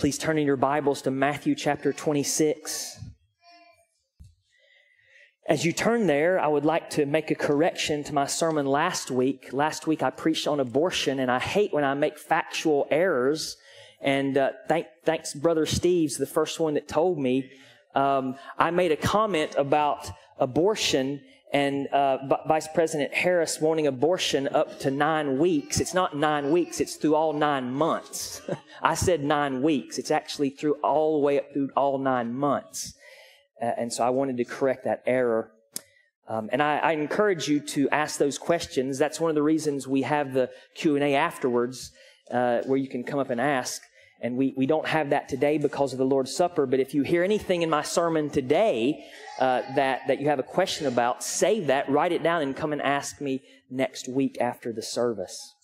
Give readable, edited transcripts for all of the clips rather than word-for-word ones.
Please turn in your Bibles to Matthew chapter 26. As you turn there, I would like to make a correction to my sermon last week. Last week I preached on abortion, and I hate when I make factual errors. And thanks Brother Steve's the first one that told me. I made a comment about abortion and Vice President Harris wanting abortion up to 9 weeks. It's not 9 weeks, it's through all 9 months. I said 9 weeks. It's actually through all the way up through all 9 months. And so I wanted to correct that error. And I encourage you to ask those questions. That's one of the reasons we have the Q&A afterwards, where you can come up and ask. And we don't have that today because of the Lord's Supper. But if you hear anything in my sermon today that you have a question about, save that, write it down, and come and ask me next week after the service.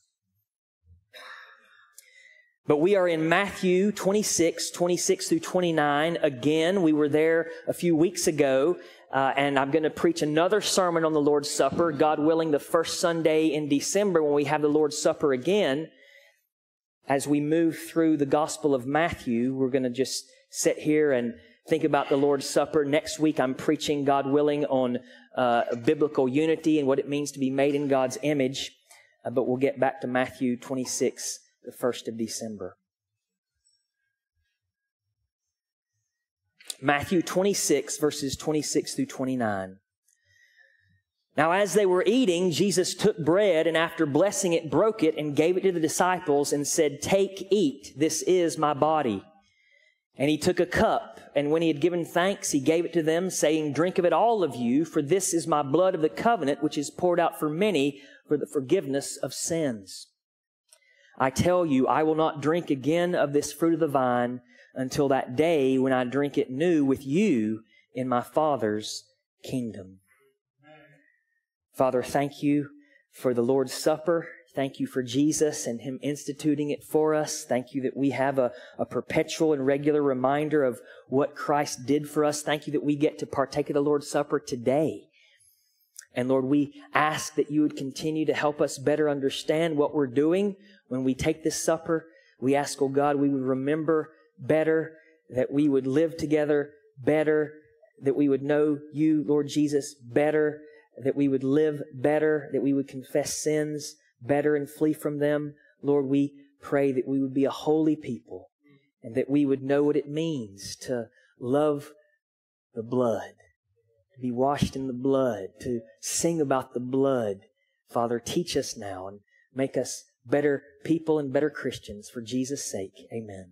But we are in Matthew 26 through 29. Again, we were there a few weeks ago, and I'm going to preach another sermon on the Lord's Supper, God willing, the first Sunday in December when we have the Lord's Supper again. As we move through the Gospel of Matthew, we're going to just sit here and think about the Lord's Supper. Next week, I'm preaching, God willing, on biblical unity and what it means to be made in God's image. But we'll get back to Matthew 26, the 1st of December. Matthew 26, verses 26 through 29. Now, as they were eating, Jesus took bread and after blessing it, broke it and gave it to the disciples and said, "Take, eat, this is my body." And he took a cup, and when he had given thanks, he gave it to them, saying, "Drink of it, all of you, for this is my blood of the covenant, which is poured out for many for the forgiveness of sins. I tell you, I will not drink again of this fruit of the vine until that day when I drink it new with you in my Father's kingdom." Father, thank you for the Lord's Supper. Thank you for Jesus and Him instituting it for us. Thank you that we have a perpetual and regular reminder of what Christ did for us. Thank you that we get to partake of the Lord's Supper today. And Lord, we ask that you would continue to help us better understand what we're doing when we take this supper. We ask, oh God, we would remember better, that we would live together better, that we would know you, Lord Jesus, better, that we would live better, that we would confess sins better and flee from them. Lord, we pray that we would be a holy people and that we would know what it means to love the blood, to be washed in the blood, to sing about the blood. Father, teach us now and make us better people and better Christians for Jesus' sake. Amen.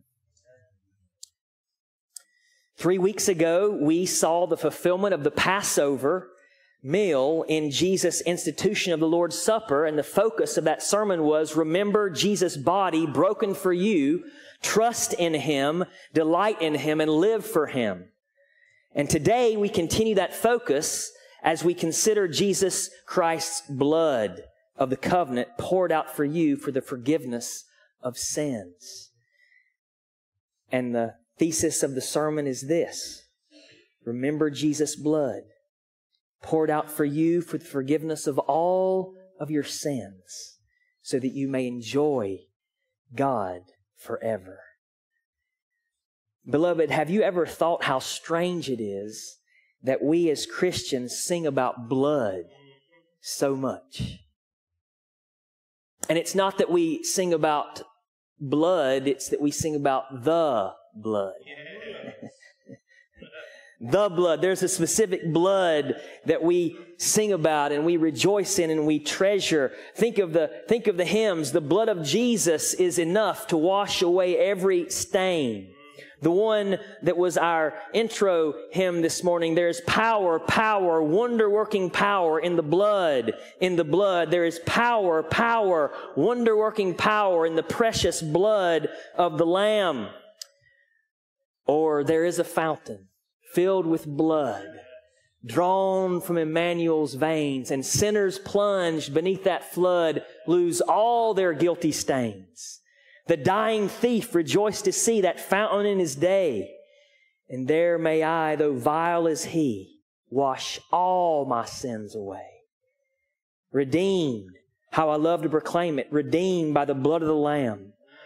3 weeks ago, we saw the fulfillment of the Passover meal in Jesus' institution of the Lord's Supper, and the focus of that sermon was, remember Jesus' body broken for you, trust in Him, delight in Him, and live for Him. And today we continue that focus as we consider Jesus Christ's blood of the covenant poured out for you for the forgiveness of sins. And the thesis of the sermon is this: remember Jesus' blood poured out for you for the forgiveness of all of your sins, so that you may enjoy God forever. Beloved, have you ever thought how strange it is that we as Christians sing about blood so much? And it's not that we sing about blood, it's that we sing about the blood. The blood. There's a specific blood that we sing about and we rejoice in and we treasure. Think of the hymns. The blood of Jesus is enough to wash away every stain. The one that was our intro hymn this morning, there's power, wonder-working power in the blood. In the blood, there is power, wonder-working power in the precious blood of the Lamb. Or there is a fountain filled with blood, drawn from Emmanuel's veins, and sinners plunged beneath that flood lose all their guilty stains. The dying thief rejoiced to see that fountain in his day, and there may I, though vile as he, wash all my sins away. Redeemed, how I love to proclaim it, redeemed by the blood of the Lamb,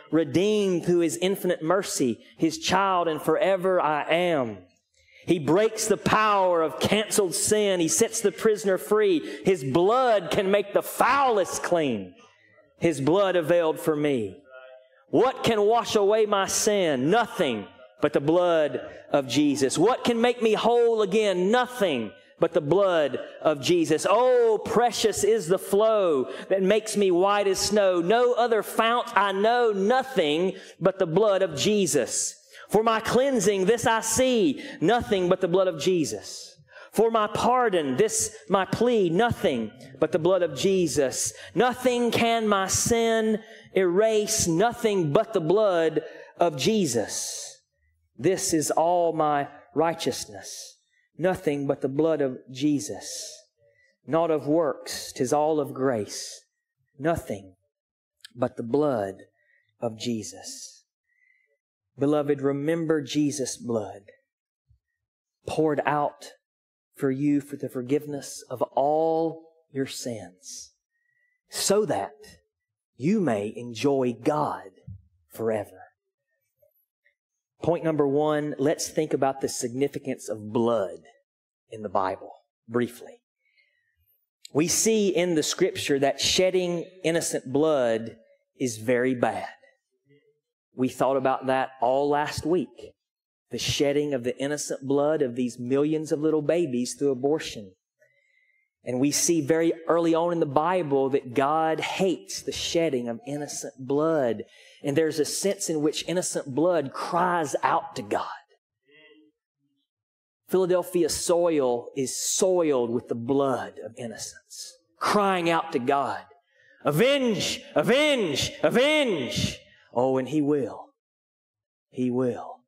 redeemed through His infinite mercy, His child, and forever I am. He breaks the power of canceled sin. He sets the prisoner free. His blood can make the foulest clean. His blood availed for me. What can wash away my sin? Nothing but the blood of Jesus. What can make me whole again? Nothing but the blood of Jesus. Oh, precious is the flow that makes me white as snow. No other fount I know, nothing but the blood of Jesus. For my cleansing, this I see, nothing but the blood of Jesus. For my pardon, this my plea, nothing but the blood of Jesus. Nothing can my sin erase, nothing but the blood of Jesus. This is all my righteousness, nothing but the blood of Jesus. Not of works, 'tis all of grace, nothing but the blood of Jesus. Beloved, remember Jesus' blood poured out for you for the forgiveness of all your sins, so that you may enjoy God forever. Point number one, let's think about the significance of blood in the Bible briefly. We see in the Scripture that shedding innocent blood is very bad. We thought about that all last week. The shedding of the innocent blood of these millions of little babies through abortion. And we see very early on in the Bible that God hates the shedding of innocent blood. And there's a sense in which innocent blood cries out to God. Philadelphia soil is soiled with the blood of innocence, crying out to God, "Avenge! Avenge! Avenge!" Oh, and He will. He will.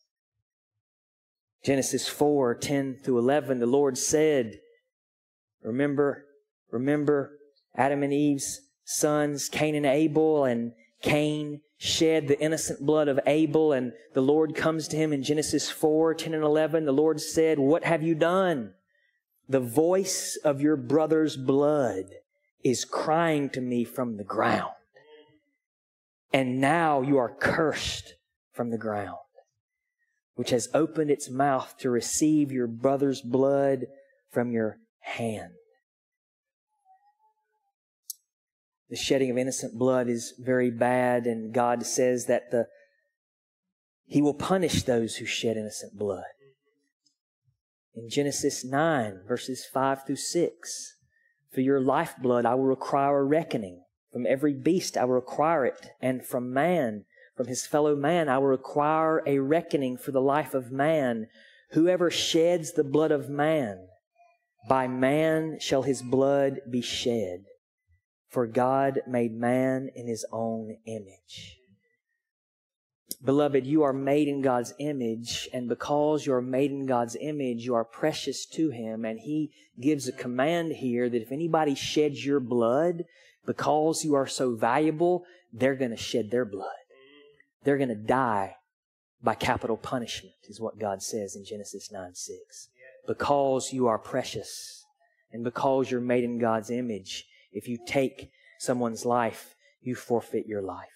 Genesis 4:10 through 11, the Lord said, remember Adam and Eve's sons, Cain and Abel, and Cain shed the innocent blood of Abel, and the Lord comes to him in Genesis 4:10 and 11. The Lord said, "What have you done? The voice of your brother's blood is crying to me from the ground. And now you are cursed from the ground, which has opened its mouth to receive your brother's blood from your hand." The shedding of innocent blood is very bad, and God says that He will punish those who shed innocent blood. In Genesis 9, verses 5 through 6, "For your lifeblood I will require a reckoning. From every beast I will require it, and from man, from his fellow man, I will require a reckoning for the life of man. Whoever sheds the blood of man, by man shall his blood be shed. For God made man in His own image." Beloved, you are made in God's image, and because you are made in God's image, you are precious to Him, and He gives a command here that if anybody sheds your blood, because you are so valuable, they're going to shed their blood. They're going to die by capital punishment, is what God says in Genesis 9:6. Because you are precious, and because you're made in God's image, if you take someone's life, you forfeit your life.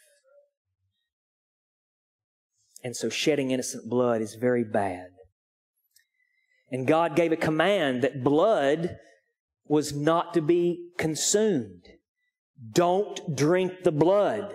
And so shedding innocent blood is very bad. And God gave a command that blood was not to be consumed. Don't drink the blood.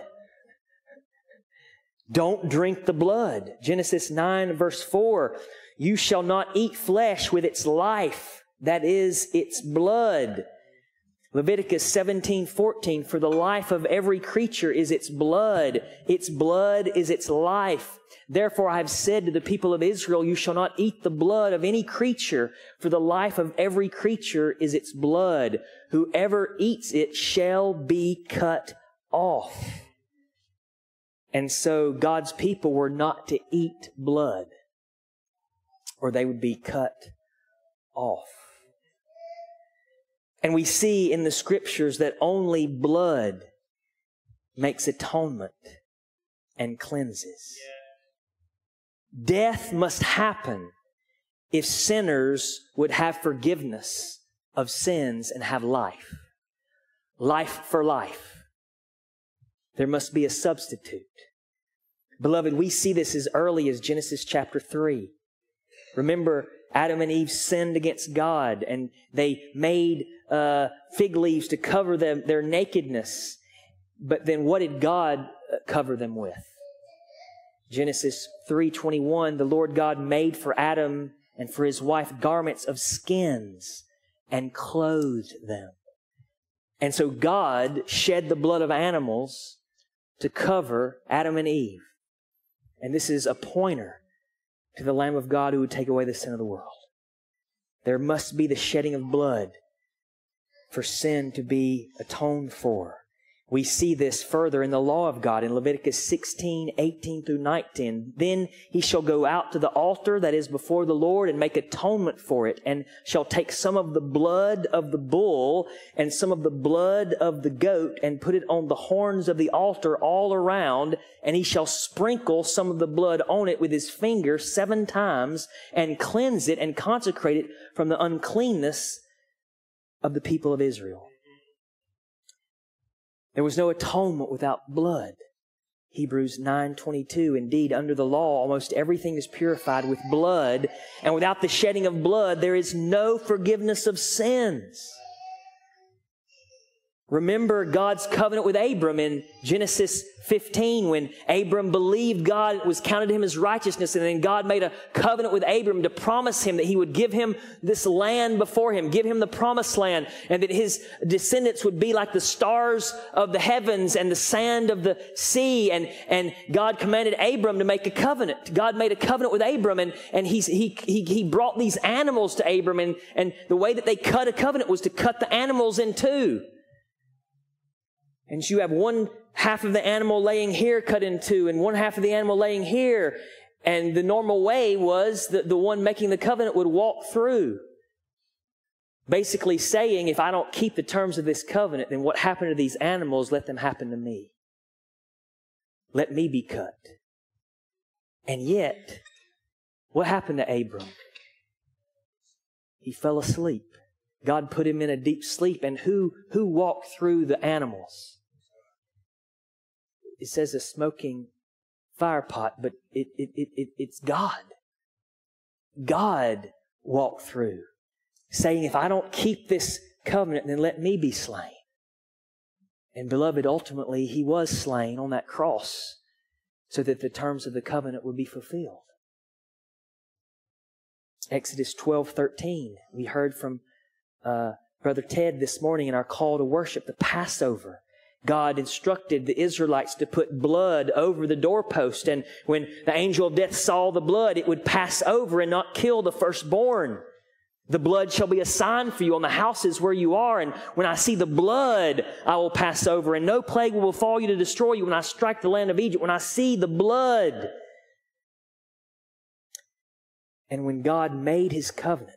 Don't drink the blood. Genesis 9 verse 4, "You shall not eat flesh with its life, that is, its blood." Leviticus 17:14, "For the life of every creature is its blood is its life. Therefore I have said to the people of Israel, you shall not eat the blood of any creature, for the life of every creature is its blood. Whoever eats it shall be cut off." And so God's people were not to eat blood, or they would be cut off. And we see in the Scriptures that only blood makes atonement and cleanses. Death must happen if sinners would have forgiveness of sins and have life. Life for life. There must be a substitute. Beloved, we see this as early as Genesis chapter 3. Remember, Adam and Eve sinned against God, and they made fig leaves to cover their nakedness. But then what did God cover them with? Genesis 3:21, the Lord God made for Adam and for his wife garments of skins and clothed them. And so God shed the blood of animals to cover Adam and Eve. And this is a pointer to the Lamb of God who would take away the sin of the world. There must be the shedding of blood for sin to be atoned for. We see this further in the law of God in Leviticus 16:18 through 19. Then he shall go out to the altar that is before the Lord and make atonement for it, and shall take some of the blood of the bull and some of the blood of the goat and put it on the horns of the altar all around, and he shall sprinkle some of the blood on it with his finger 7 times and cleanse it and consecrate it from the uncleanness of the people of Israel. There was no atonement without blood. Hebrews 9:22. Indeed, under the law, almost everything is purified with blood, and without the shedding of blood, there is no forgiveness of sins. Remember God's covenant with Abram in Genesis 15 when Abram believed God, it was counted to him as righteousness, and then God made a covenant with Abram to promise him that he would give him this land before him, give him the promised land, and that his descendants would be like the stars of the heavens and the sand of the sea. And God commanded Abram to make a covenant. God made a covenant with Abram, and he brought these animals to Abram, and the way that they cut a covenant was to cut the animals in two. And you have one half of the animal laying here cut in two, and one half of the animal laying here. And the normal way was that the one making the covenant would walk through, basically saying, if I don't keep the terms of this covenant, then what happened to these animals, let them happen to me. Let me be cut. And yet, what happened to Abram? He fell asleep. God put him in a deep sleep. And who walked through the animals? It says a smoking fire pot, but it's God. God walked through, saying, if I don't keep this covenant, then let me be slain. And beloved, ultimately, he was slain on that cross so that the terms of the covenant would be fulfilled. Exodus 12:13, we heard from Brother Ted this morning in our call to worship, the Passover. God instructed the Israelites to put blood over the doorpost, and when the angel of death saw the blood, it would pass over and not kill the firstborn. The blood shall be a sign for you on the houses where you are, and when I see the blood, I will pass over, and no plague will befall you to destroy you when I strike the land of Egypt, when I see the blood. And when God made His covenant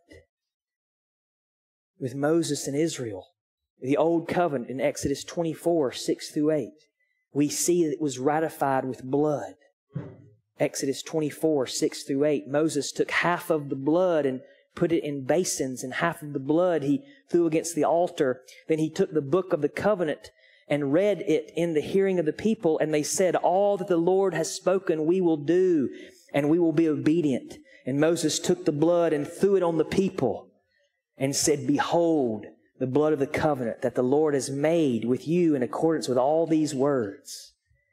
with Moses and Israel, the old covenant in Exodus 24:6-8, we see that it was ratified with blood. Exodus 24:6-8, Moses took half of the blood and put it in basins, and half of the blood he threw against the altar. Then he took the book of the covenant and read it in the hearing of the people, and they said, all that the Lord has spoken we will do, and we will be obedient. And Moses took the blood and threw it on the people and said, behold, the blood of the covenant that the Lord has made with you in accordance with all these words.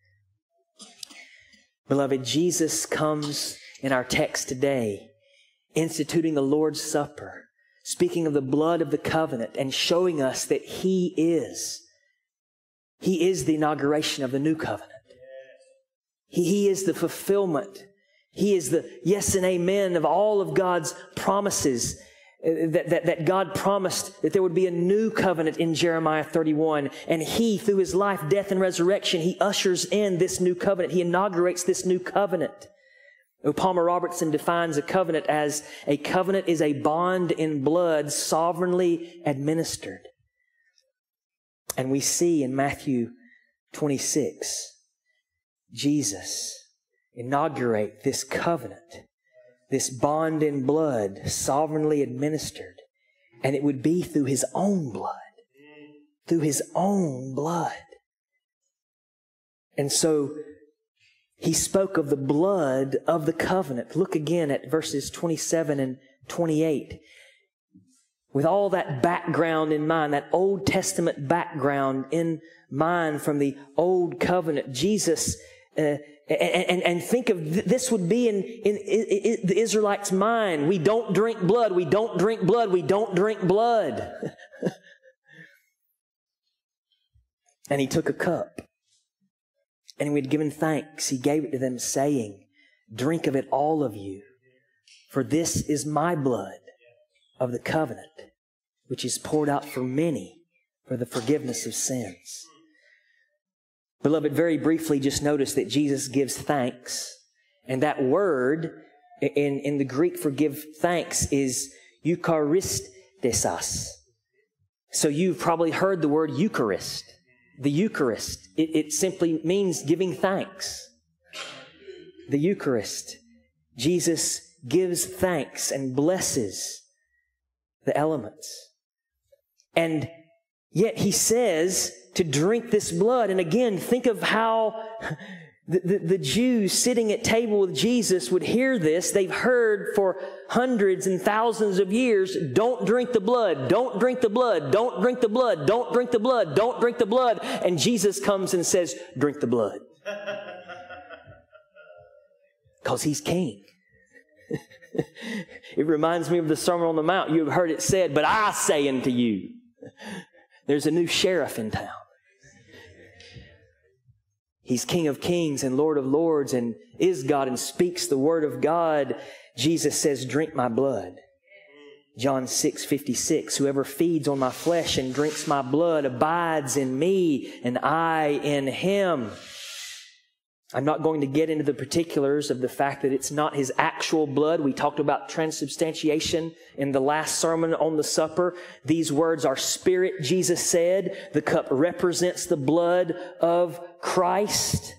Beloved, Jesus comes in our text today, instituting the Lord's Supper, speaking of the blood of the covenant and showing us that He is the inauguration of the new covenant. He is the fulfillment. He is the yes and amen of all of God's promises. That God promised that there would be a new covenant in Jeremiah 31. And He, through His life, death, and resurrection, He ushers in this new covenant. He inaugurates this new covenant. Palmer Robertson defines a covenant as a covenant is a bond in blood sovereignly administered. And we see in Matthew 26, Jesus inaugurate this covenant, this bond in blood, sovereignly administered. And it would be through His own blood. Through His own blood. And so he spoke of the blood of the covenant. Look again at verses 27 and 28. With all that background in mind, that Old Testament background in mind from the Old Covenant, Jesus, and think of this would be in the Israelites' mind. We don't drink blood. We don't drink blood. We don't drink blood. And he took a cup. And when he had given thanks, he gave it to them, saying, drink of it, all of you, for this is my blood of the covenant, which is poured out for many for the forgiveness of sins. Beloved, very briefly, just notice that Jesus gives thanks. And that word in the Greek for give thanks is eucharistes. So you've probably heard the word Eucharist. The Eucharist, it simply means giving thanks. The Eucharist. Jesus gives thanks and blesses the elements. And yet he says to drink this blood. And again, think of how the Jews sitting at table with Jesus would hear this. They've heard for hundreds and thousands of years, don't drink the blood, don't drink the blood, don't drink the blood, don't drink the blood, don't drink the blood. And Jesus comes and says, drink the blood. Because he's king. It reminds me of the Sermon on the Mount. You have heard it said, but I say unto you, there's a new sheriff in town. He's King of Kings and Lord of Lords and is God and speaks the word of God. Jesus says, drink my blood. John 6:56, whoever feeds on my flesh and drinks my blood abides in me and I in him. I'm not going to get into the particulars of the fact that it's not his actual blood. We talked about transubstantiation in the last sermon on the supper. These words are spirit, Jesus said. The cup represents the blood of Christ.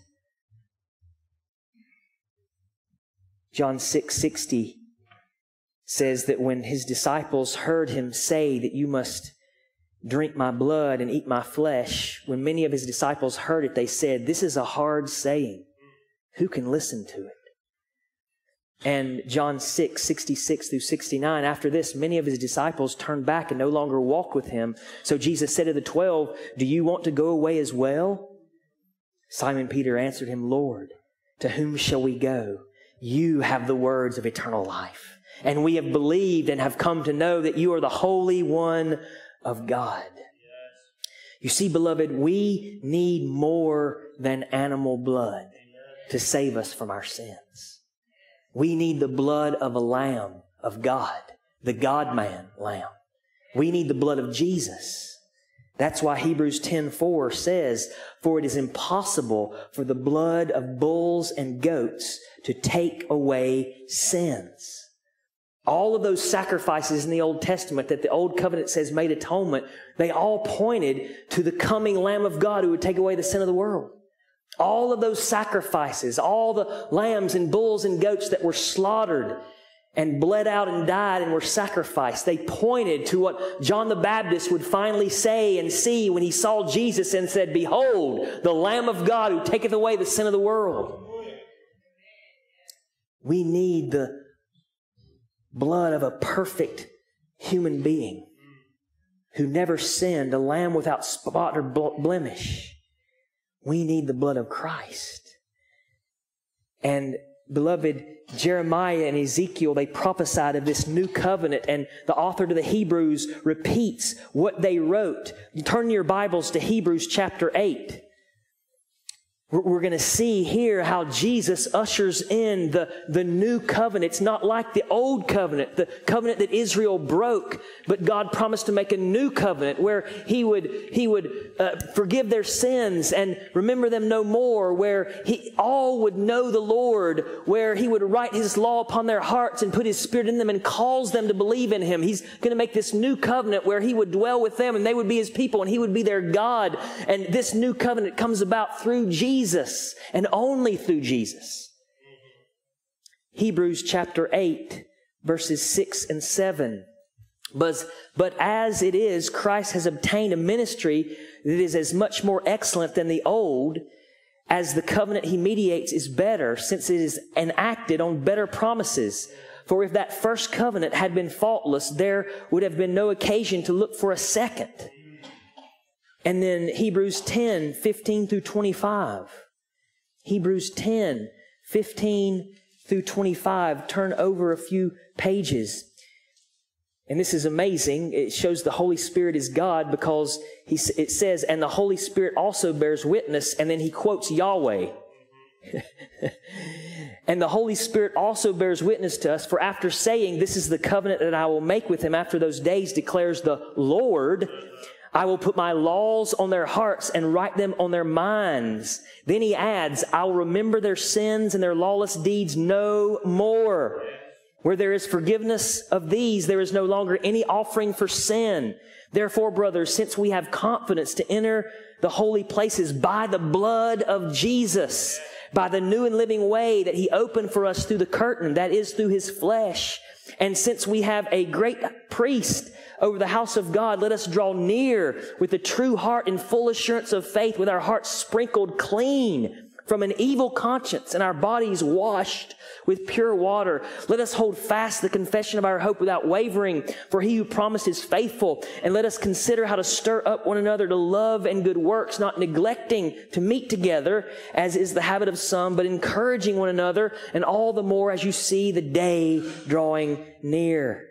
John 6:60 says that when his disciples heard him say that you must drink my blood and eat my flesh, when many of his disciples heard it, they said, this is a hard saying. Who can listen to it? And John 6:66 through 69, after this, many of his disciples turned back and no longer walked with him. So Jesus said to the 12, do you want to go away as well? Simon Peter answered him, Lord, to whom shall we go? You have the words of eternal life. And we have believed and have come to know that you are the Holy One of God. You see, beloved, we need more than animal blood to save us from our sins. We need the blood of a lamb of God, the God-man lamb. We need the blood of Jesus. That's why Hebrews 10:4 says, for it is impossible for the blood of bulls and goats to take away sins. All of those sacrifices in the Old Testament that the Old Covenant says made atonement, they all pointed to the coming Lamb of God who would take away the sin of the world. All of those sacrifices, all the lambs and bulls and goats that were slaughtered and bled out and died and were sacrificed, they pointed to what John the Baptist would finally say and see when he saw Jesus and said, behold, the Lamb of God who taketh away the sin of the world. We need the blood of a perfect human being who never sinned, a lamb without spot or blemish. We need the blood of Christ. And beloved, Jeremiah and Ezekiel, they prophesied of this new covenant, and the author to the Hebrews repeats what they wrote. Turn your Bibles to Hebrews chapter 8. We're going to see here how Jesus ushers in the new covenant. It's not like the old covenant, the covenant that Israel broke, but God promised to make a new covenant where He would forgive their sins and remember them no more, where all would know the Lord, where He would write His law upon their hearts and put His Spirit in them and cause them to believe in Him. He's going to make this new covenant where He would dwell with them and they would be His people and He would be their God. And this new covenant comes about through Jesus and only through Jesus. Hebrews chapter 8, verses 6 and 7. But as it is, Christ has obtained a ministry that is as much more excellent than the old, as the covenant he mediates is better, since it is enacted on better promises. For if that first covenant had been faultless, there would have been no occasion to look for a second. And then Hebrews 10, 15 through 25. Hebrews 10, 15 through 25. Turn over a few pages. And this is amazing. It shows the Holy Spirit is God, because it says, and the Holy Spirit also bears witness. And then he quotes Yahweh. And the Holy Spirit also bears witness to us, for after saying, this is the covenant that I will make with him after those days, declares the Lord, I will put my laws on their hearts and write them on their minds. Then he adds, I will remember their sins and their lawless deeds no more. Where there is forgiveness of these, there is no longer any offering for sin. Therefore, brothers, since we have confidence to enter the holy places by the blood of Jesus, by the new and living way that he opened for us through the curtain, that is through his flesh. And since we have a great priest over the house of God, let us draw near with a true heart and full assurance of faith, with our hearts sprinkled clean from an evil conscience and our bodies washed with pure water. Let us hold fast the confession of our hope without wavering, for he who promised is faithful. And let us consider how to stir up one another to love and good works, not neglecting to meet together, as is the habit of some, but encouraging one another, and all the more as you see the day drawing near.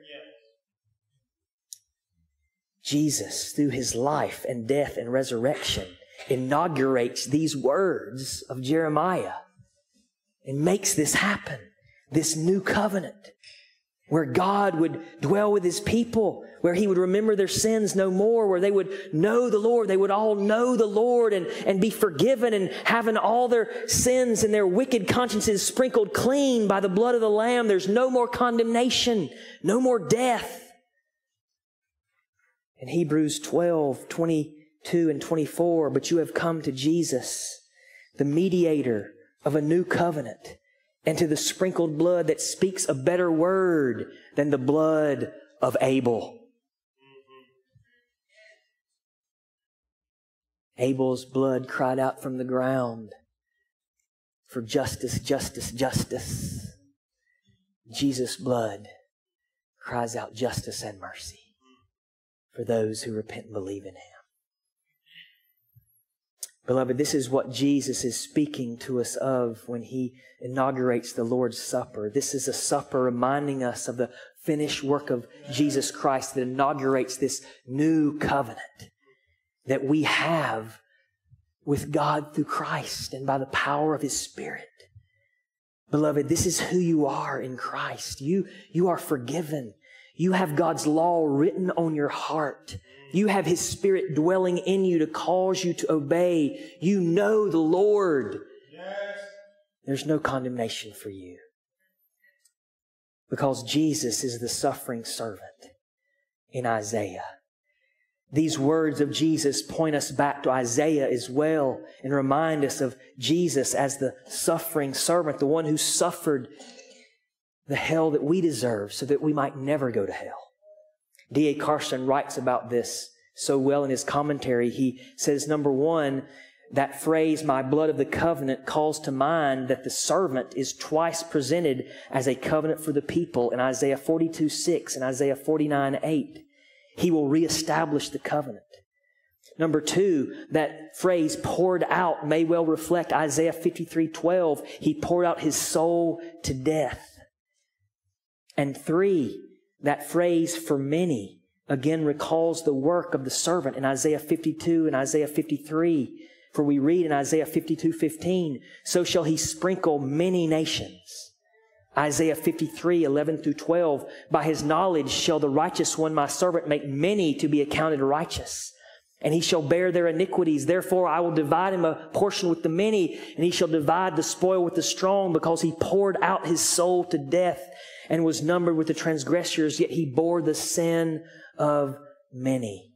Jesus, through his life and death and resurrection, inaugurates these words of Jeremiah and makes this happen. This new covenant where God would dwell with his people, where he would remember their sins no more, where they would know the Lord. They would all know the Lord and be forgiven, and having all their sins and their wicked consciences sprinkled clean by the blood of the Lamb. There's no more condemnation, no more death. In Hebrews 12, 22 and 24, but you have come to Jesus, the mediator of a new covenant, and to the sprinkled blood that speaks a better word than the blood of Abel. Abel's blood cried out from the ground for justice, justice, justice. Jesus' blood cries out justice and mercy for those who repent and believe in him. Beloved, this is what Jesus is speaking to us of when he inaugurates the Lord's Supper. This is a supper reminding us of the finished work of Jesus Christ that inaugurates this new covenant that we have with God through Christ and by the power of his Spirit. Beloved, this is who you are in Christ. You are forgiven. You have God's law written on your heart. You have his Spirit dwelling in you to cause you to obey. You know the Lord. Yes. There's no condemnation for you, because Jesus is the suffering servant in Isaiah. These words of Jesus point us back to Isaiah as well and remind us of Jesus as the suffering servant, the one who suffered the hell that we deserve so that we might never go to hell. D.A. Carson writes about this so well in his commentary. He says, number one, that phrase, my blood of the covenant, calls to mind that the servant is twice presented as a covenant for the people in Isaiah 42:6 and Isaiah 49:8. He will reestablish the covenant. Number two, that phrase poured out may well reflect Isaiah 53:12. He poured out his soul to death. And three, that phrase for many again recalls the work of the servant in Isaiah 52 and Isaiah 53. For we read in Isaiah 52:15, so shall he sprinkle many nations. Isaiah 53:11-12, by his knowledge shall the righteous one, my servant, make many to be accounted righteous. And he shall bear their iniquities. Therefore I will divide him a portion with the many, and he shall divide the spoil with the strong, because he poured out his soul to death and was numbered with the transgressors, yet he bore the sin of many.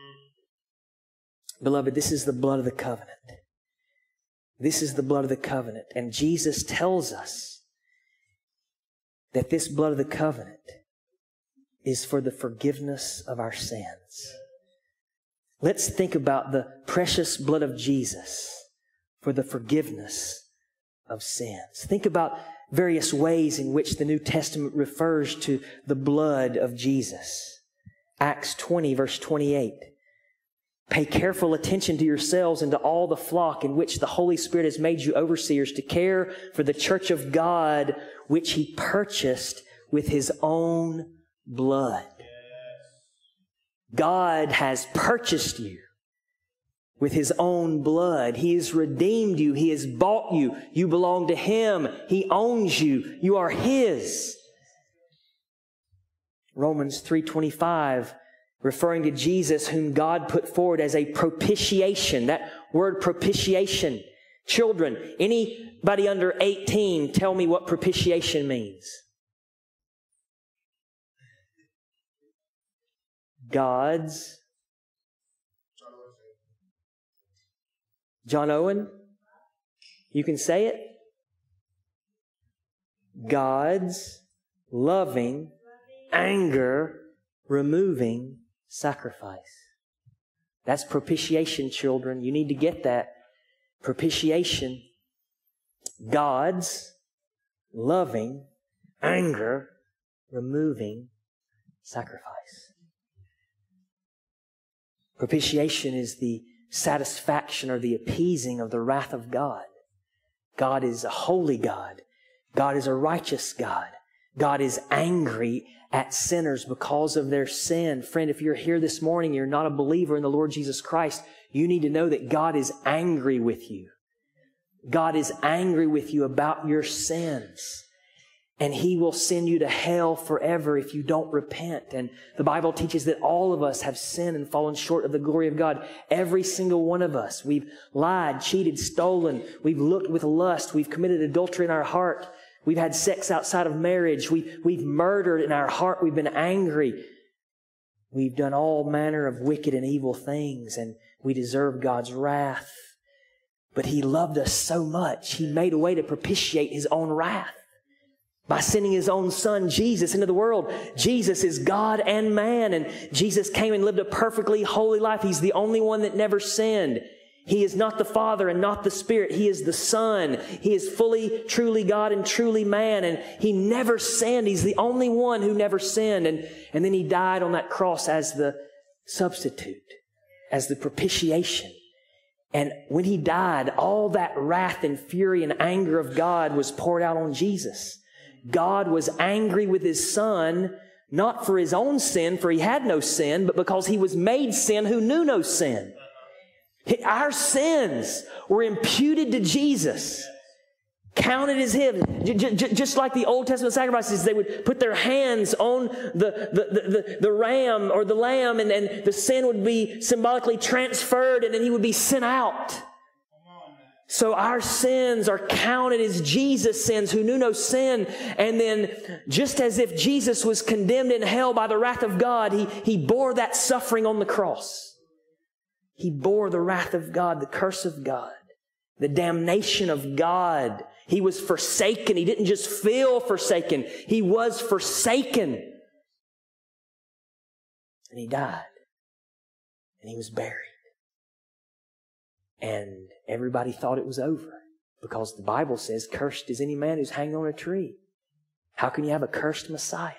Beloved, this is the blood of the covenant. This is the blood of the covenant. And Jesus tells us that this blood of the covenant is for the forgiveness of our sins. Let's think about the precious blood of Jesus for the forgiveness of sins. Think about various ways in which the New Testament refers to the blood of Jesus. Acts 20, verse 28. Pay careful attention to yourselves and to all the flock in which the Holy Spirit has made you overseers to care for the church of God, which He purchased with His own blood. God has purchased you with His own blood. He has redeemed you. He has bought you. You belong to Him. He owns you. You are His. Romans 3:25, referring to Jesus, whom God put forward as a propitiation. That word propitiation. Children, anybody under 18, tell me what propitiation means. God's. John Owen, you can say it. God's loving, anger, removing sacrifice. That's propitiation, children. You need to get that. Propitiation. God's loving, anger, removing sacrifice. Propitiation is the satisfaction or the appeasing of the wrath of God. God is a holy God. God is a righteous God. God is angry at sinners because of their sin. Friend, if you're here this morning, you're not a believer in the Lord Jesus Christ, you need to know that God is angry with you. God is angry with you about your sins. And He will send you to hell forever if you don't repent. And the Bible teaches that all of us have sinned and fallen short of the glory of God. Every single one of us. We've lied, cheated, stolen. We've looked with lust. We've committed adultery in our heart. We've had sex outside of marriage. We've murdered in our heart. We've been angry. We've done all manner of wicked and evil things, and we deserve God's wrath. But He loved us so much, He made a way to propitiate His own wrath by sending His own Son, Jesus, into the world. Jesus is God and man, and Jesus came and lived a perfectly holy life. He's the only one that never sinned. He is not the Father and not the Spirit. He is the Son. He is fully, truly God and truly man, and He never sinned. He's the only one who never sinned. And then He died on that cross as the substitute, as the propitiation. And when He died, all that wrath and fury and anger of God was poured out on Jesus. God was angry with His Son, not for His own sin, for He had no sin, but because He was made sin who knew no sin. Our sins were imputed to Jesus, counted as His. Just like the Old Testament sacrifices, they would put their hands on the ram or the lamb, and the sin would be symbolically transferred, and then He would be sent out. So our sins are counted as Jesus' sins who knew no sin. And then just as if Jesus was condemned in hell by the wrath of God, He bore that suffering on the cross. He bore the wrath of God, the curse of God, the damnation of God. He was forsaken. He didn't just feel forsaken. He was forsaken. And He died. And He was buried. And everybody thought it was over because the Bible says, cursed is any man who's hanging on a tree. How can you have a cursed Messiah?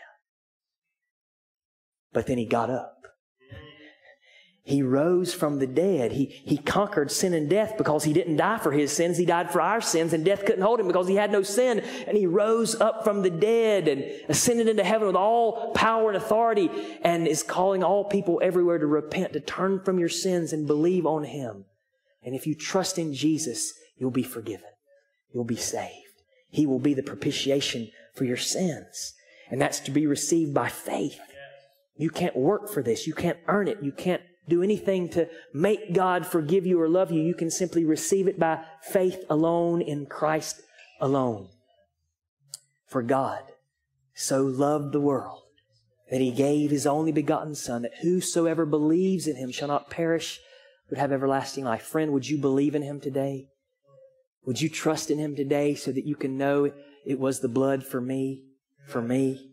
But then He got up. He rose from the dead. He conquered sin and death because He didn't die for His sins. He died for our sins, and death couldn't hold Him because He had no sin. And He rose up from the dead and ascended into heaven with all power and authority, and is calling all people everywhere to repent, to turn from your sins and believe on Him. And if you trust in Jesus, you'll be forgiven. You'll be saved. He will be the propitiation for your sins. And that's to be received by faith. You can't work for this. You can't earn it. You can't do anything to make God forgive you or love you. You can simply receive it by faith alone in Christ alone. For God so loved the world that He gave His only begotten Son, that whosoever believes in Him shall not perish, would have everlasting life. Friend, would you believe in Him today? Would you trust in Him today so that you can know it was the blood for me, for me?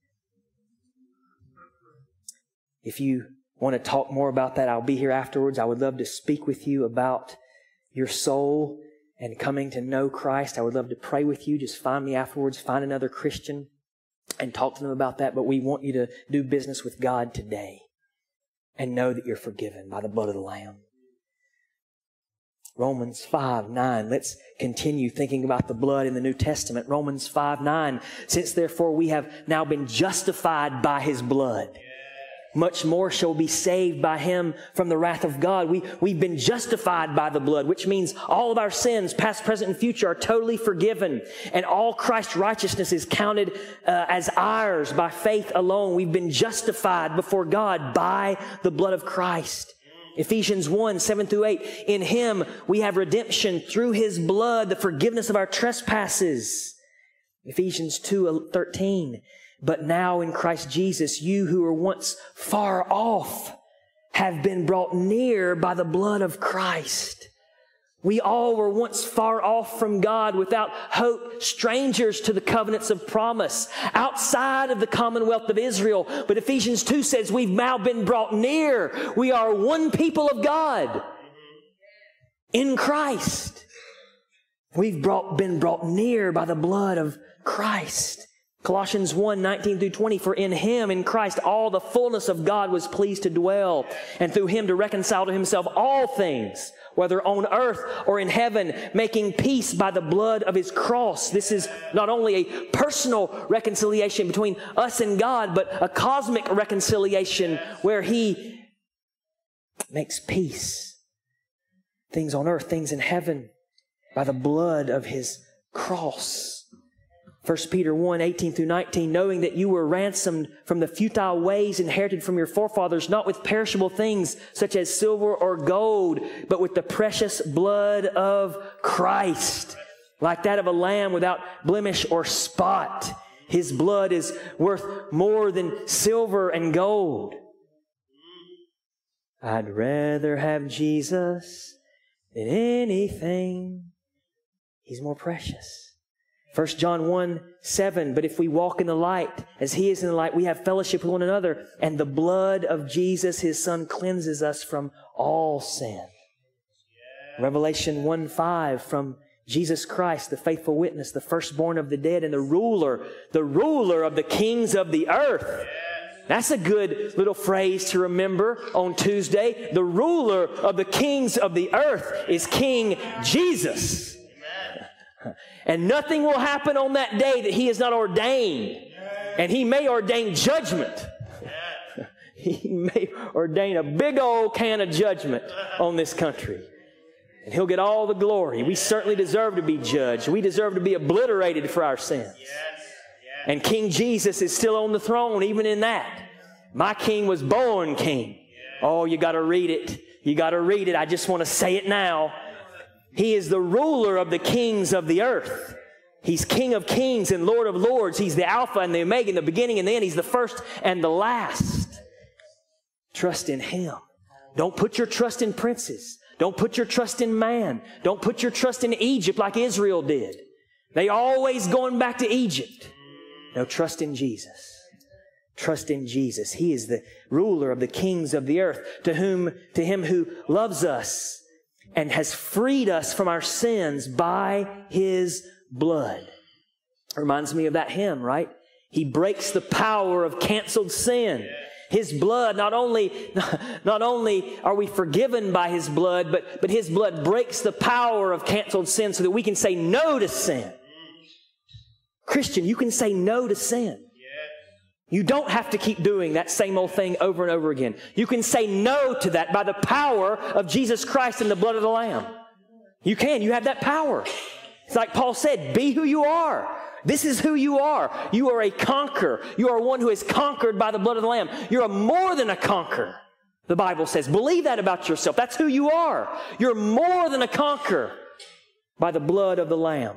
If you want to talk more about that, I'll be here afterwards. I would love to speak with you about your soul and coming to know Christ, I would love to pray with you. Just find me afterwards, find another Christian and talk to them about that. But we want you to do business with God today and know that you're forgiven by the blood of the Lamb. Romans 5:9. Let's continue thinking about the blood in the New Testament. Romans 5:9. Since therefore we have now been justified by His blood, much more shall be saved by Him from the wrath of God. We've been justified by the blood, which means all of our sins, past, present, and future, are totally forgiven. And all Christ's righteousness is counted as ours by faith alone. We've been justified before God by the blood of Christ. Ephesians 1:7-8. In Him we have redemption through His blood, the forgiveness of our trespasses. Ephesians 2:13. But now in Christ Jesus, you who were once far off have been brought near by the blood of Christ. We all were once far off from God, without hope, strangers to the covenants of promise, outside of the commonwealth of Israel. But Ephesians 2 says we've now been brought near. We are one people of God in Christ. We've been brought near by the blood of Christ. Colossians 1:19-20, for in Him, in Christ, all the fullness of God was pleased to dwell, and through Him to reconcile to Himself all things, whether on earth or in heaven, making peace by the blood of His cross. This is not only a personal reconciliation between us and God, but a cosmic reconciliation where He makes peace. Things on earth, things in heaven, by the blood of His cross. 1 Peter 1:18-19, knowing that you were ransomed from the futile ways inherited from your forefathers, not with perishable things such as silver or gold, but with the precious blood of Christ, like that of a lamb without blemish or spot. His blood is worth more than silver and gold. I'd rather have Jesus than anything. He's more precious. 1 John 1:7, but if we walk in the light as He is in the light, we have fellowship with one another, and the blood of Jesus, His Son, cleanses us from all sin. Revelation 1:5, from Jesus Christ, the faithful witness, the firstborn of the dead, and the ruler of the kings of the earth. That's a good little phrase to remember on Tuesday. The ruler of the kings of the earth is King Jesus. And nothing will happen on that day that He has not ordained. And He may ordain judgment. He may ordain a big old can of judgment on this country. And He'll get all the glory. We certainly deserve to be judged. We deserve to be obliterated for our sins. And King Jesus is still on the throne even in that. My King was born King. Oh, you got to read it. You got to read it. I just want to say it now. He is the ruler of the kings of the earth. He's King of kings and Lord of lords. He's the Alpha and the Omega, and the beginning and the end. He's the first and the last. Trust in Him. Don't put your trust in princes. Don't put your trust in man. Don't put your trust in Egypt like Israel did. They always going back to Egypt. No, trust in Jesus. Trust in Jesus. He is the ruler of the kings of the earth, to Him who loves us and has freed us from our sins by His blood. Reminds me of that hymn, right? He breaks the power of canceled sin. His blood, not only are we forgiven by His blood, but His blood breaks the power of canceled sin so that we can say no to sin. Christian, you can say no to sin. You don't have to keep doing that same old thing over and over again. You can say no to that by the power of Jesus Christ and the blood of the Lamb. You can. You have that power. It's like Paul said, be who you are. This is who you are. You are a conqueror. You are one who is conquered by the blood of the Lamb. You're more than a conqueror, the Bible says. Believe that about yourself. That's who you are. You're more than a conqueror by the blood of the Lamb.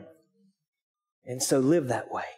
And so live that way.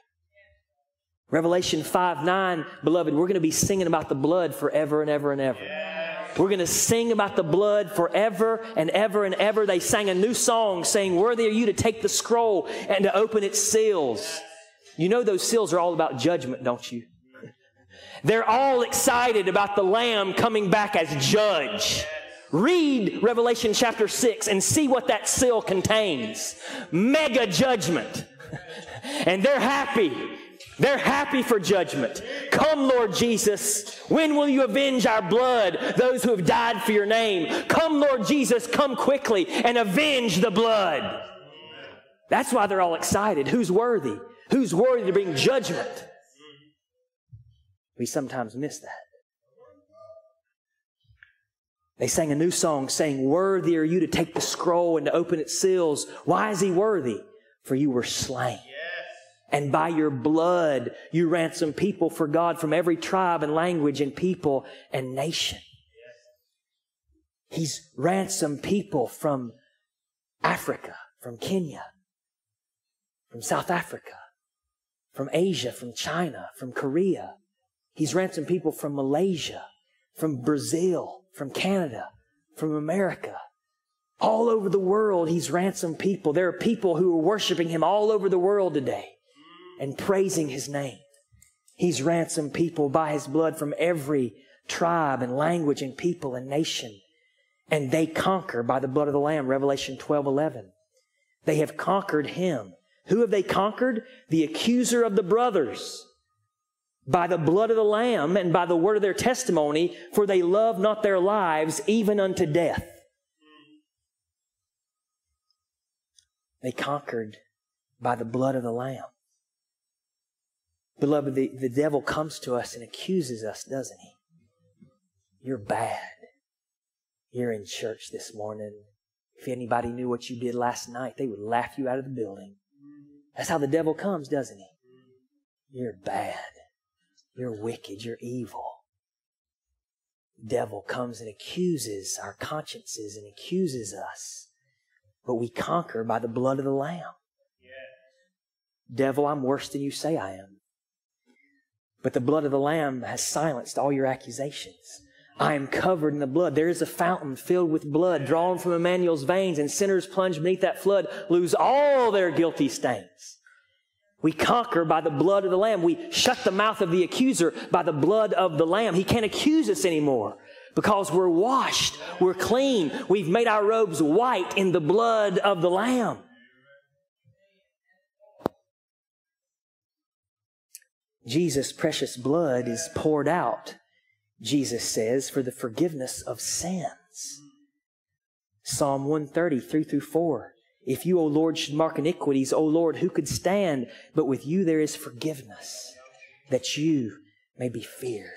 Revelation 5:9, beloved, we're going to be singing about the blood forever and ever and ever. We're going to sing about the blood forever and ever and ever. They sang a new song saying, worthy are you to take the scroll and to open its seals. You know those seals are all about judgment, don't you? They're all excited about the Lamb coming back as judge. Read Revelation chapter 6 and see what that seal contains. Mega judgment. And they're happy. They're happy for judgment. Come, Lord Jesus. When will you avenge our blood, those who have died for your name? Come, Lord Jesus, come quickly and avenge the blood. That's why they're all excited. Who's worthy? Who's worthy to bring judgment? We sometimes miss that. They sang a new song saying, worthy are you to take the scroll and to open its seals. Why is he worthy? For you were slain. And by your blood, you ransomed people for God from every tribe and language and people and nation. He's ransomed people from Africa, from Kenya, from South Africa, from Asia, from China, from Korea. He's ransomed people from Malaysia, from Brazil, from Canada, from America. All over the world, He's ransomed people. There are people who are worshiping Him all over the world today and praising His name. He's ransomed people by His blood from every tribe and language and people and nation. And they conquer by the blood of the Lamb, Revelation 12:11. They have conquered Him. Who have they conquered? The accuser of the brothers. By the blood of the Lamb and by the word of their testimony, for they love not their lives even unto death. They conquered by the blood of the Lamb. Beloved, the devil comes to us and accuses us, doesn't he? You're bad. You're in church this morning. If anybody knew what you did last night, they would laugh you out of the building. That's how the devil comes, doesn't he? You're bad. You're wicked. You're evil. The devil comes and accuses our consciences and accuses us. But we conquer by the blood of the Lamb. Devil, I'm worse than you say I am. But the blood of the Lamb has silenced all your accusations. I am covered in the blood. There is a fountain filled with blood drawn from Emmanuel's veins, and sinners plunged beneath that flood lose all their guilty stains. We conquer by the blood of the Lamb. We shut the mouth of the accuser by the blood of the Lamb. He can't accuse us anymore because we're washed, we're clean. We've made our robes white in the blood of the Lamb. Jesus' precious blood is poured out, Jesus says, for the forgiveness of sins. Psalm 130, 3-4. If you, O Lord, should mark iniquities, O Lord, who could stand? But with you there is forgiveness, that you may be feared.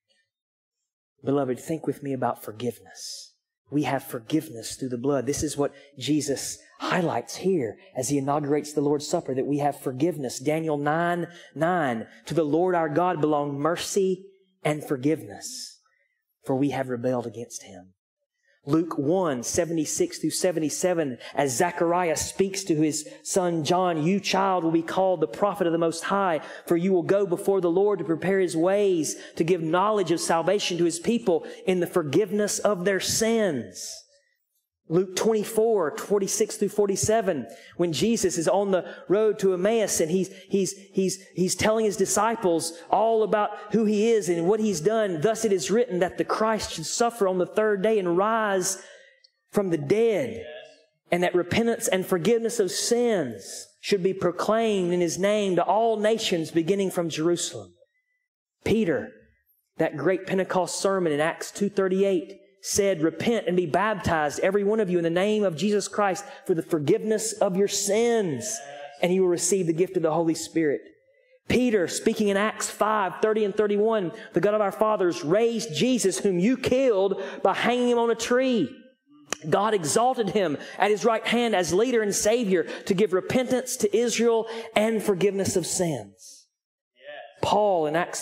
Beloved, think with me about forgiveness. We have forgiveness through the blood. This is what Jesus highlights here as He inaugurates the Lord's Supper, that we have forgiveness. Daniel 9:9, to the Lord our God belong mercy and forgiveness, for we have rebelled against Him. Luke 1:76-77, as Zechariah speaks to his son John, you, child, will be called the prophet of the Most High, for you will go before the Lord to prepare His ways, to give knowledge of salvation to His people in the forgiveness of their sins. Luke 24:46-47, when Jesus is on the road to Emmaus and he's telling His disciples all about who He is and what He's done. Thus it is written that the Christ should suffer on the third day and rise from the dead, and that repentance and forgiveness of sins should be proclaimed in His name to all nations beginning from Jerusalem. Peter, that great Pentecost sermon in Acts 2:38, said, repent and be baptized, every one of you, in the name of Jesus Christ for the forgiveness of your sins, and you will receive the gift of the Holy Spirit. Peter, speaking in Acts 5:30-31, the God of our fathers raised Jesus, whom you killed by hanging Him on a tree. God exalted Him at His right hand as leader and Savior to give repentance to Israel and forgiveness of sins. Paul in Acts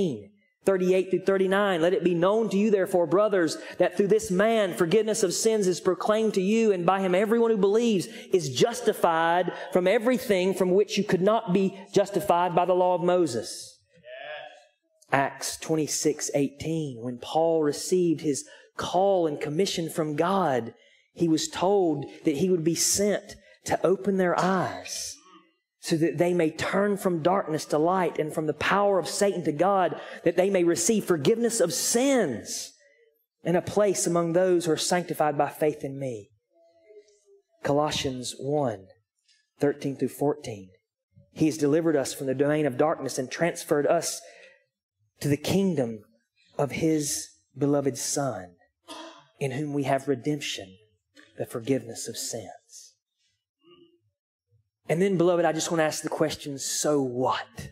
13:38-39, let it be known to you, therefore, brothers, that through this man forgiveness of sins is proclaimed to you, and by Him everyone who believes is justified from everything from which you could not be justified by the law of Moses. Acts 26:18, when Paul received his call and commission from God, he was told that he would be sent to open their eyes, so that they may turn from darkness to light and from the power of Satan to God, that they may receive forgiveness of sins and a place among those who are sanctified by faith in me. Colossians 1, 13 through 14. He has delivered us from the domain of darkness and transferred us to the kingdom of His beloved Son, in whom we have redemption, the forgiveness of sins. And then, beloved, I just want to ask the question, so what?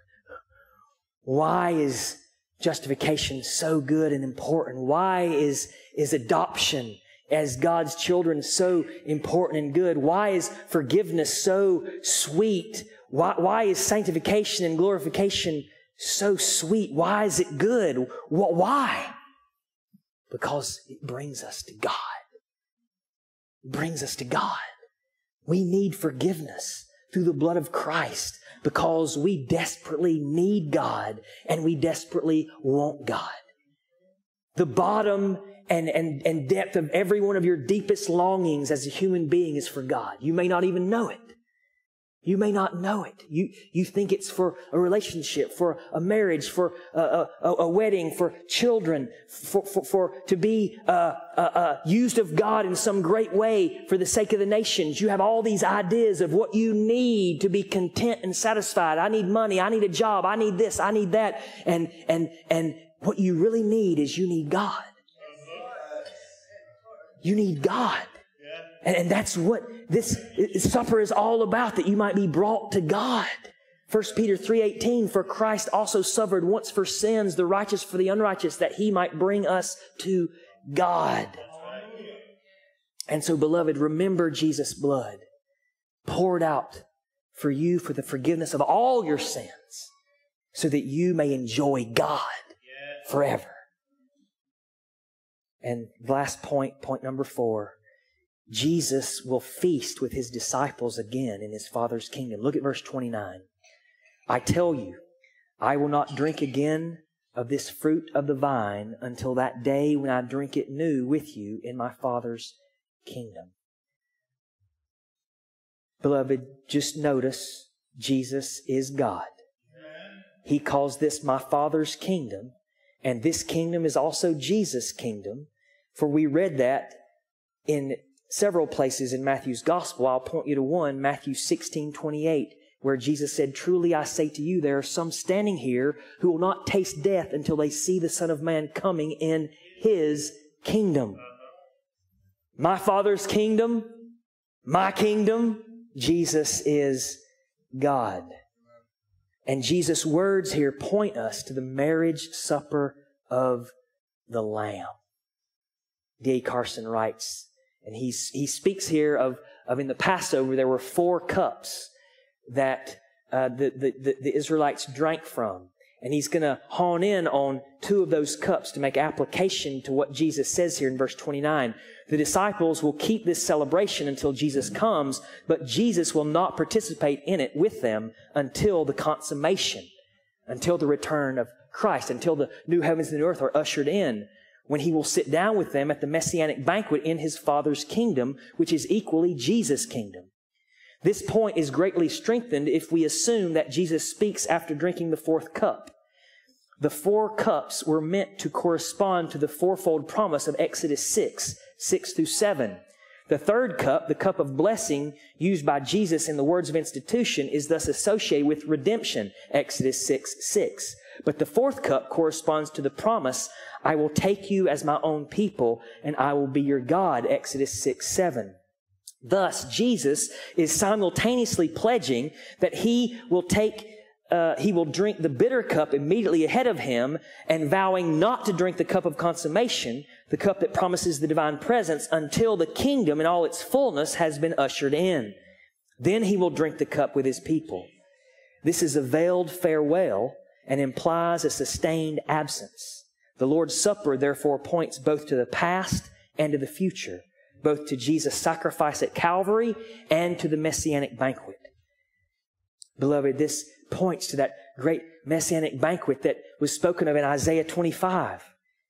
Why is justification so good and important? Why is adoption as God's children so important and good? Why is forgiveness so sweet? Why is sanctification and glorification so sweet? Why is it good? Why? Because it brings us to God. It brings us to God. We need forgiveness through the blood of Christ because we desperately need God and we desperately want God. The bottom and depth of every one of your deepest longings as a human being is for God. You may not even know it. You may not know it. You think it's for a relationship, for a marriage, for a wedding, for children, for to be used of God in some great way for the sake of the nations. You have all these ideas of what you need to be content and satisfied. I need money. I need a job. I need this. I need that. And what you really need is you need God. You need God. And that's what this supper is all about, that you might be brought to God. 1 Peter 3:18, for Christ also suffered once for sins, the righteous for the unrighteous, that He might bring us to God. And so, beloved, remember Jesus' blood poured out for you for the forgiveness of all your sins, so that you may enjoy God forever. And last point, point number 4. Jesus will feast with His disciples again in His Father's kingdom. Look at verse 29. I tell you, I will not drink again of this fruit of the vine until that day when I drink it new with you in my Father's kingdom. Beloved, just notice Jesus is God. He calls this my Father's kingdom, and this kingdom is also Jesus' kingdom, for we read that in several places in Matthew's gospel. I'll point you to one, Matthew 16:28, where Jesus said, truly I say to you, there are some standing here who will not taste death until they see the Son of Man coming in His kingdom. My Father's kingdom, my kingdom, Jesus is God. And Jesus' words here point us to the marriage supper of the Lamb. D.A. Carson writes, and he speaks here of in the Passover, there were 4 cups that the Israelites drank from. And he's going to hone in on 2 of those cups to make application to what Jesus says here in verse 29. The disciples will keep this celebration until Jesus comes, but Jesus will not participate in it with them until the consummation, until the return of Christ, until the new heavens and the new earth are ushered in, when He will sit down with them at the Messianic banquet in His Father's kingdom, which is equally Jesus' kingdom. This point is greatly strengthened if we assume that Jesus speaks after drinking the 4th cup. The 4 cups were meant to correspond to the 4-fold promise of Exodus 6 through 7. The 3rd cup, the cup of blessing used by Jesus in the words of institution, is thus associated with redemption, Exodus 6. But the 4th cup corresponds to the promise, I will take you as my own people, and I will be your God, Exodus 6:7. Thus, Jesus is simultaneously pledging that He will drink the bitter cup immediately ahead of Him, and vowing not to drink the cup of consummation, the cup that promises the divine presence, until the kingdom in all its fullness has been ushered in. Then He will drink the cup with His people. This is a veiled farewell and implies a sustained absence. The Lord's Supper, therefore, points both to the past and to the future, both to Jesus' sacrifice at Calvary and to the Messianic banquet. Beloved, this points to that great Messianic banquet that was spoken of in Isaiah 25.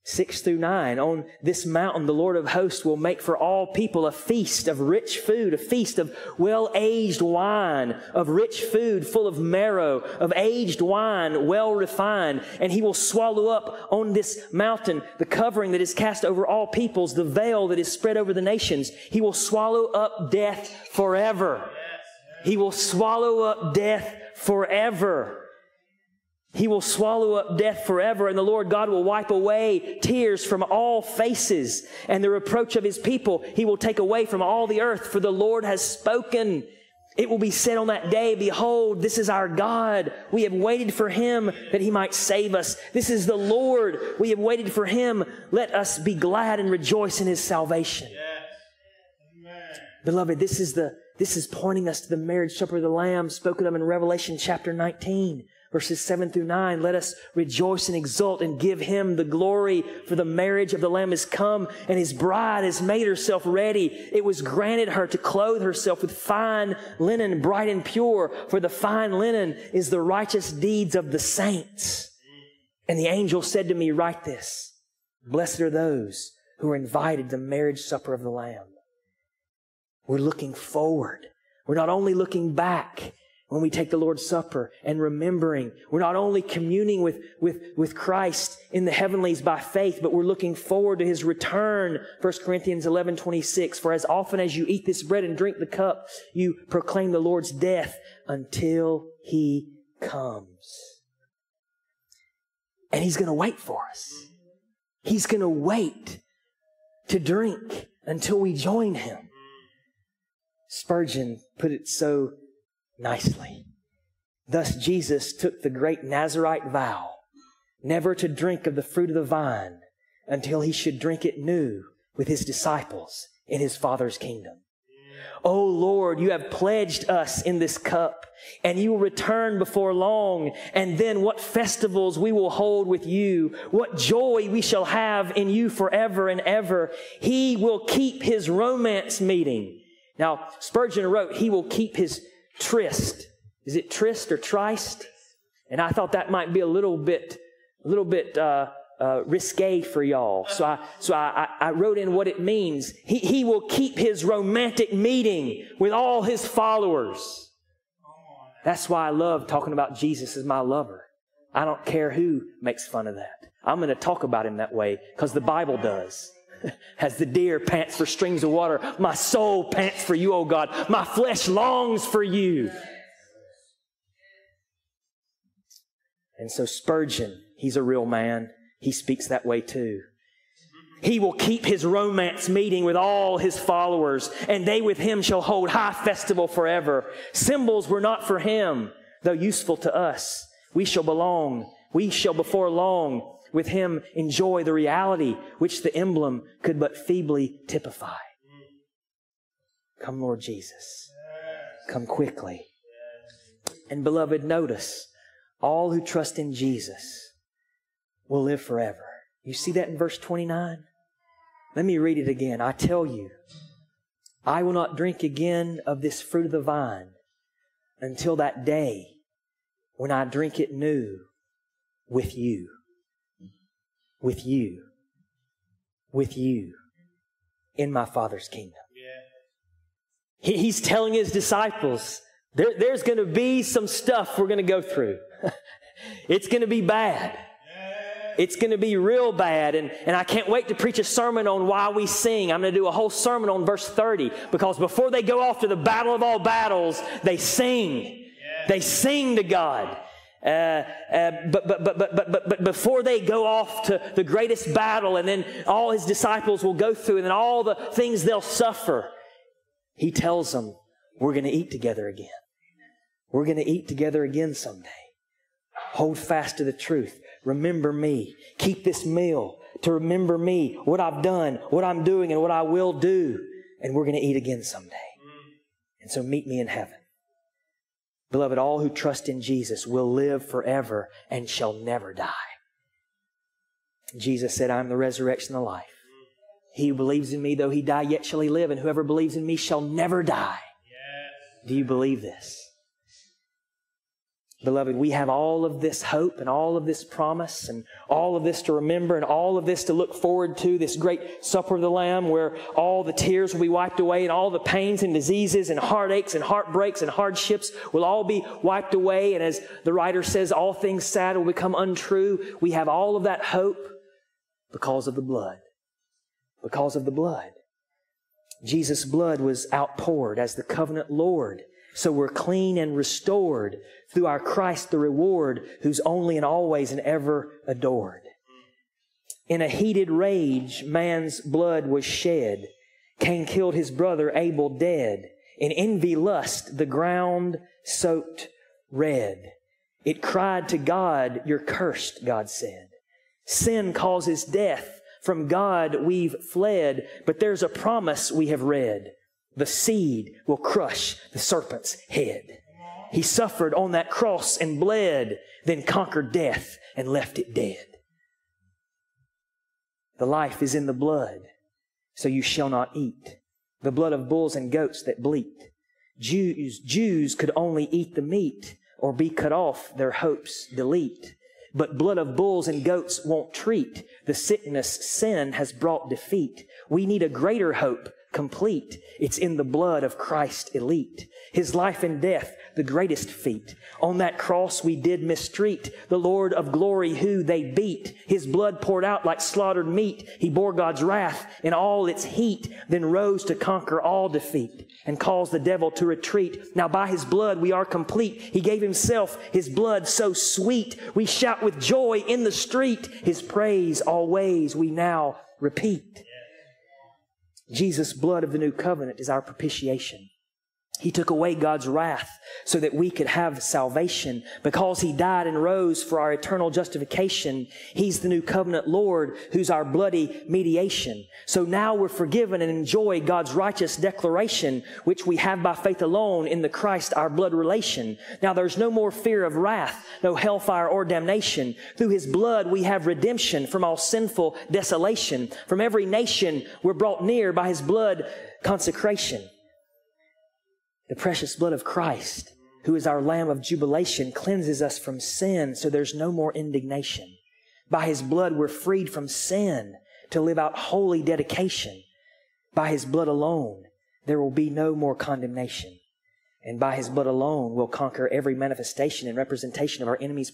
6 through 9, on this mountain the Lord of hosts will make for all people a feast of rich food, a feast of well-aged wine, of rich food full of marrow, of aged wine well refined. And He will swallow up on this mountain the covering that is cast over all peoples, the veil that is spread over the nations. He will swallow up death forever. He will swallow up death forever. He will swallow up death forever, and the Lord God will wipe away tears from all faces, and the reproach of His people He will take away from all the earth, for the Lord has spoken. It will be said on that day, behold, this is our God. We have waited for Him that He might save us. This is the Lord. We have waited for Him. Let us be glad and rejoice in His salvation. Yes. Beloved, this is pointing us to the marriage supper of the Lamb spoken of in Revelation chapter 19. Verses 7 through 9, let us rejoice and exult and give Him the glory, for the marriage of the Lamb is come, and His bride has made herself ready. It was granted her to clothe herself with fine linen, bright and pure, for the fine linen is the righteous deeds of the saints. And the angel said to me, write this, blessed are those who are invited to the marriage supper of the Lamb. We're looking forward. We're not only looking back when we take the Lord's Supper and remembering. We're not only communing with Christ in the heavenlies by faith, but we're looking forward to His return. 1 Corinthians 11:26, for as often as you eat this bread and drink the cup, you proclaim the Lord's death until He comes. And He's going to wait for us. He's going to wait to drink until we join Him. Spurgeon put it so nicely. Thus Jesus took the great Nazarite vow never to drink of the fruit of the vine until He should drink it new with His disciples in His Father's kingdom. O Lord, You have pledged us in this cup, and You will return before long. And then what festivals we will hold with You, what joy we shall have in You forever and ever. He will keep His romance meeting. Now, Spurgeon wrote, He will keep His tryst. Is it tryst or tryst? And I thought that might be a little bit risque for y'all. So I wrote in what it means. He will keep His romantic meeting with all His followers. That's why I love talking about Jesus as my lover. I don't care who makes fun of that. I'm going to talk about Him that way because the Bible does. As the deer pants for streams of water, my soul pants for You, O God. My flesh longs for You. And so Spurgeon, he's a real man. He speaks that way too. He will keep His romance meeting with all His followers, and they with Him shall hold high festival forever. Symbols were not for Him, though useful to us. We shall before long with Him enjoy the reality which the emblem could but feebly typify. Come, Lord Jesus. Come quickly. And beloved, notice, all who trust in Jesus will live forever. You see that in verse 29? Let me read it again. I tell you, I will not drink again of this fruit of the vine until that day when I drink it new with You. With You in my Father's kingdom. Yeah. He's telling His disciples, there's going to be some stuff we're going to go through. It's going to be bad. It's going to be real bad. And I can't wait to preach a sermon on why we sing. I'm going to do a whole sermon on verse 30, because before they go off to the battle of all battles, they sing. Yeah. They sing to God. But before they go off to the greatest battle, and then all His disciples will go through, and then all the things they'll suffer, He tells them, we're going to eat together again. We're going to eat together again someday. Hold fast to the truth. Remember Me. Keep this meal to remember Me, what I've done, what I'm doing, and what I will do. And we're going to eat again someday. And so meet Me in heaven. Beloved, all who trust in Jesus will live forever and shall never die. Jesus said, I am the resurrection and the life. He who believes in Me, though he die, yet shall he live. And whoever believes in Me shall never die. Yes. Do you believe this? Beloved, we have all of this hope and all of this promise and all of this to remember and all of this to look forward to, this great supper of the Lamb where all the tears will be wiped away and all the pains and diseases and heartaches and heartbreaks and hardships will all be wiped away. And as the writer says, all things sad will become untrue. We have all of that hope because of the blood. Because of the blood. Jesus' blood was outpoured as the covenant Lord. So we're clean and restored through our Christ the reward, who's only and always and ever adored. In a heated rage, man's blood was shed. Cain killed his brother Abel dead. In envy, lust, the ground soaked red. It cried to God, "You're cursed," God said. Sin causes death. From God we've fled, but there's a promise we have read. The seed will crush the serpent's head. He suffered on that cross and bled, then conquered death and left it dead. The life is in the blood, so you shall not eat the blood of bulls and goats that bleat. Jews could only eat the meat or be cut off, their hopes delete. But blood of bulls and goats won't treat the sickness sin has brought defeat. We need a greater hope, complete. It's in the blood of Christ elite. His life and death, the greatest feat. On that cross we did mistreat the Lord of glory who they beat. His blood poured out like slaughtered meat. He bore God's wrath in all its heat, then rose to conquer all defeat and caused the devil to retreat. Now by His blood we are complete. He gave Himself, His blood so sweet. We shout with joy in the street. His praise always we now repeat. Jesus' blood of the new covenant is our propitiation. He took away God's wrath so that we could have salvation. Because He died and rose for our eternal justification, He's the new covenant Lord who's our bloody mediation. So now we're forgiven and enjoy God's righteous declaration, which we have by faith alone in the Christ, our blood relation. Now there's no more fear of wrath, no hellfire or damnation. Through His blood we have redemption from all sinful desolation. From every nation we're brought near by His blood consecration. The precious blood of Christ, who is our Lamb of jubilation, cleanses us from sin, so there's no more indignation. By His blood, we're freed from sin to live out holy dedication. By His blood alone, there will be no more condemnation. And by His blood alone, we'll conquer every manifestation and representation of our enemy's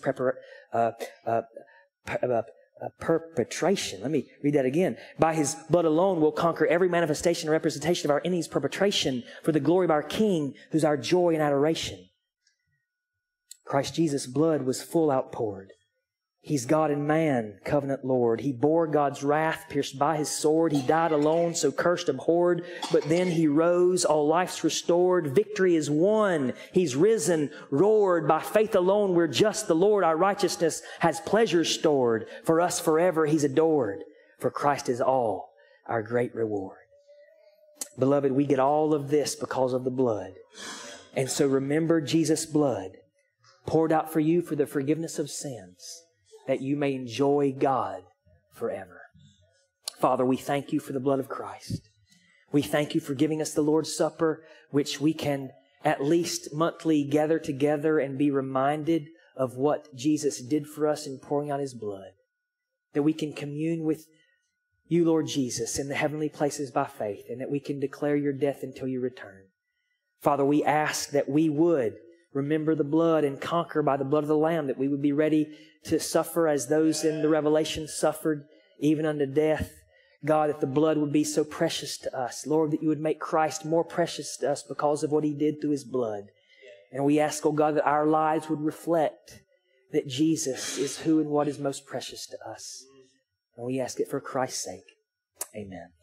perpetration. Let me read that again. By His blood alone, we'll conquer every manifestation and representation of our enemy's perpetration for the glory of our King, who's our joy and adoration. Christ Jesus' blood was full outpoured. He's God and man, covenant Lord. He bore God's wrath, pierced by His sword. He died alone, so cursed, abhorred. But then He rose, all life's restored. Victory is won. He's risen, roared. By faith alone, we're just the Lord. Our righteousness has pleasure stored. For us forever He's adored. For Christ is all our great reward. Beloved, we get all of this because of the blood. And so remember Jesus' blood poured out for you for the forgiveness of sins, that you may enjoy God forever. Father, we thank You for the blood of Christ. We thank You for giving us the Lord's Supper, which we can at least monthly gather together and be reminded of what Jesus did for us in pouring out His blood. That we can commune with You, Lord Jesus, in the heavenly places by faith, and that we can declare Your death until You return. Father, we ask that we would remember the blood and conquer by the blood of the Lamb, that we would be ready to suffer as those in the Revelation suffered, even unto death. God, that the blood would be so precious to us. Lord, that You would make Christ more precious to us because of what He did through His blood. And we ask, oh God, that our lives would reflect that Jesus is who and what is most precious to us. And we ask it for Christ's sake. Amen.